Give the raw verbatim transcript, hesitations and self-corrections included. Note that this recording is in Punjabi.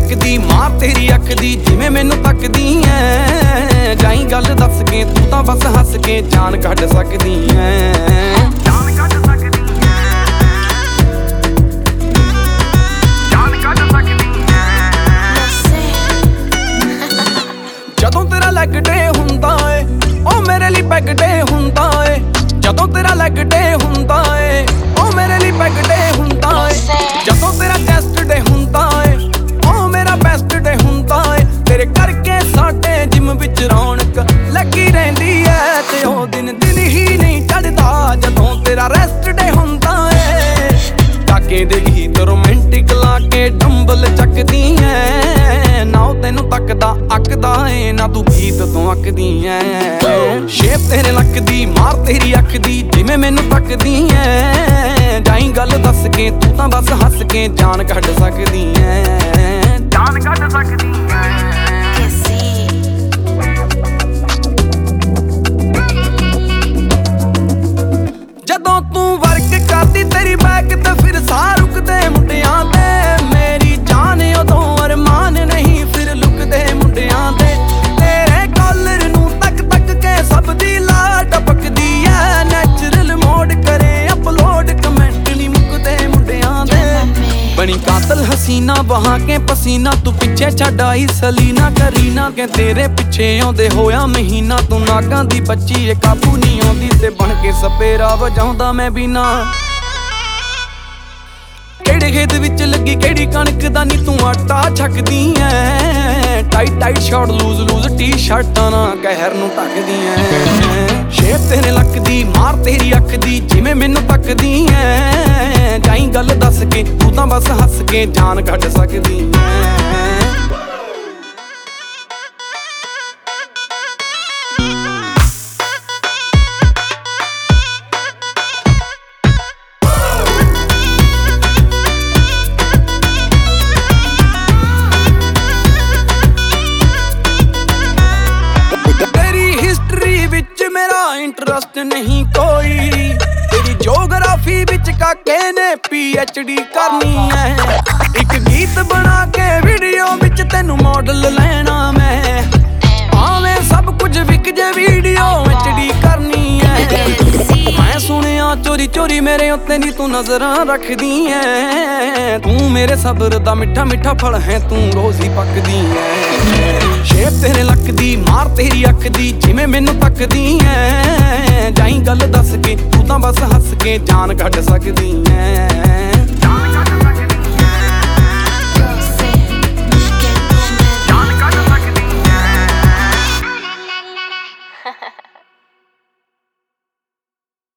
ਲੱਕਦੀ ਮਾਰ ਤੇਰੀ ਅੱਖ ਦੀ ਜਿਵੇਂ ਮੈਨੂੰ ਤੱਕਦੀ ਐ। ਜਾਈ ਗੱਲ ਦੱਸ ਕੇ ਤੂੰ ਤਾਂ ਬਸ ਹੱਸ ਕੇ ਜਾਨ ਕੱਢ ਸਕਦੀ ਐ। ਜਾਨ ਕੱਢ ਸਕਦੀ ਐ, ਜਾਨ ਕੱਢ ਸਕਦੀ ਐ। ਜਦੋਂ ਤੇਰਾ ਲੈਗ ਡੇ ਹੁੰਦਾ ਏ ਉਹ ਮੇਰੇ ਲਈ ਪੈਗ ਡੇ ਹੁੰਦਾ ਏ। ਜਦੋਂ ਤੇਰਾ ਲੈਗ ਡੇ ਹੁੰਦਾ ਏ ਉਹ ਮੇਰੇ ਲਈ ਪੈਗ ਡੇ ਹੁੰਦਾ ਏ। ਜਦੋਂ ਤੇਰਾ ਚੈਸਟ ਡੇ ਹੁੰਦਾ ਏ ਉਹ ਮੇਰਾ ਬੈਸਟ ਡੇ ਹੁੰਦਾ ਏ। ਤੇਰੇ ਕਰਕੇ ਸਾਡੇ ਜਿਮ ਵਿੱਚ ਰੌਣਕ ਲੱਗੀ ਰਹਿੰਦੀ ਐ ਤੇ ਉਹ ਦਿਨ ਦਿਨ ਹੀ ਨਹੀਂ ਚੜਦਾ ਜਦੋਂ ਤੇਰਾ ਰੈਸਟ ਡੇ ਹੁੰਦਾ ਏ। ਟਾਕੇ ਦੇ ਗੀਤ ਰੋਮਾਂਟਿਕ ਲਾ ਕੇ ਡੰਬਲ ਚੱਕਦੀ ਐ। ਨਾ ਉਹ ਤੈਨੂੰ ਤੱਕਦਾ ਅੱਕਦਾ ਏ ਨਾ ਤੂੰ ਗੀਤ ਤੋਂ ਅੱਕਦੀ ਐ। ਸ਼ੇਪ ਤੇਰੇ ਲੱਕਦੀ ਮਾਰ ਤੇਰੀ ਅੱਖ ਦੀ ਜਿਵੇਂ ਮੈਨੂੰ ਤੱਕਦੀ ਐ। ਜਾਈ ਗੱਲ ਦੱਸ ਕੇ ਤੂੰ ਤਾਂ ਬਸ ਹੱਸ ਕੇ ਜਾਨ ਕੱਢ ਸਕਦੀ ਐ। ਜਾਨ ਕੱਢ ਸਕਦੀ ਐ। ਜਦੋਂ ਤੂੰ ਵਰਕ ਕਰਦੀ ਤੇਰੀ ਬੈਕ ਤੇ ਫਿਰ ਸਾਹ ਰੁਕਦੇ ਮੁੰਡਿਆਂ ਦੇ। ਮੇਰੀ ਜਾਨ ਉਦੋਂ ਅਰਮਾਨ ਨਹੀਂ ਫਿਰ ਲੁਕਦੇ ਮੁੰਡਿਆਂ ਦੇ। ਤੇਰੇ ਕਾਲਰ ਨੂੰ ਤੱਕ ਤੱਕ ਕੇ ਸਭ ਦੀ ਲਾ ਟਪਕਦੀ ਐ। ਨੈਚੁਰਲ ਮੋਡ ਕਰੇ ਅਪਲੋਡ ਕਮੈਂਟ ਨਹੀਂ ਮੁੱਕਦੇ ਮੁੰਡਿਆਂ ਦੇ। ਬਣੀ ਕਾਤਲ ਹਸੀਨਾ ਬਹਾ ਕੇ ਪਸੀਨਾ ਤੂੰ ਪਿੱਛੇ ਛੱਡ ਆਈ ਸਲੀਨਾ ਕਰੀਨਾ ਕੇ ਤੇਰੇ ਪਿੱਛੇ ਆਉਂਦੇ ਹੋਇਆ ਮਹੀਨਾ। ਤੂੰ ਨਾਗਾਂ ਦੀ ਬੱਚੀ ਏ ਕਾਬੂ ਨਹੀਂ ਆਉਂਦੀ ਤੇ ਬਣ ਕੇ ਸਪੇਰਾ ਵਜਾਉਂਦਾ ਮੈਂ ਬਿਨਾ। ਕਿਹੜੇ ਖੇਤ ਵਿੱਚ ਲੱਗੀ ਕਿਹੜੀ ਕਣਕ ਦਾ ਨੀ ਤੂੰ ਆਟਾ ਛਕਦੀ ਐ। Tight tight short loose loose T ਸ਼ਰਟਾਂ ਨਾਲ ਕਹਿਰ ਨੂੰ ਢੱਕਦੀ ਐ। ਸ਼ੇਪ ਤੇਰੇ ਲੱਕਦੀ ਮਾਰ ਤੇਰੀ ਅੱਖ ਦੀ ਜਿਵੇਂ ਮੈਨੂੰ ਤੱਕਦੀ ਐ। ਜਾਈ ਗੱਲ ਦੱਸ ਕੇ ਤੂੰ ਤਾਂ ਬਸ ਹੱਸ ਕੇ ਜਾਨ ਕੱਢ ਸਕਦੀ ਐ। ਮੇਰਾ ਇੰਟਰਸਟ ਨਹੀਂ ਕੋਈ ਤੇਰੀ ਜੋਗਰਾਫੀ ਵਿੱਚ ਕਾਕੇ ਨੇ ਪੀ ਐਚ ਡੀ ਕਰਨੀ ਐ। ਇੱਕ ਗੀਤ ਬਣਾ ਕੇ ਵੀਡੀਓ ਵਿੱਚ ਤੈਨੂੰ ਮਾਡਲ ਲੈਣਾ ਮੈਂ। ਭਾਵੇਂ ਸਭ ਕੁਝ ਵਿਕ ਜੇ ਵੀਡੀਓ ਐਚ ਡੀ ਕਰਨੀ ਐ। ਮੈਂ ਸੁਣਿਆ ਚੋਰੀ ਚੋਰੀ ਮੇਰੇ ਉੱਤੇ ਨੀ ਤੂੰ ਨਜ਼ਰਾਂ ਰੱਖਦੀ ਐ। ਤੂੰ ਮੇਰੇ ਸਬਰ ਦਾ ਮਿੱਠਾ ਮਿੱਠਾ ਫਲ ਹੈ ਤੂੰ ਰੋਜ਼ ਹੀ ਪੱਕਦੀ ਐ। ਸ਼ੇਪ ਤੇਰੇ ਲੱਕਦੀ ਮਾਰ ਤੇਰੀ ਅੱਖ ਦੀ ਜਿਵੇਂ ਮੈਨੂੰ ਤੱਕਦੀ ਐ। ਜਾਈ ਗੱਲ ਦੱਸ ਕੇ ਤੂੰ ਤਾਂ ਬਸ ਹੱਸ ਕੇ ਜਾਨ ਕੱਢ ਸਕਦੀ ਐ।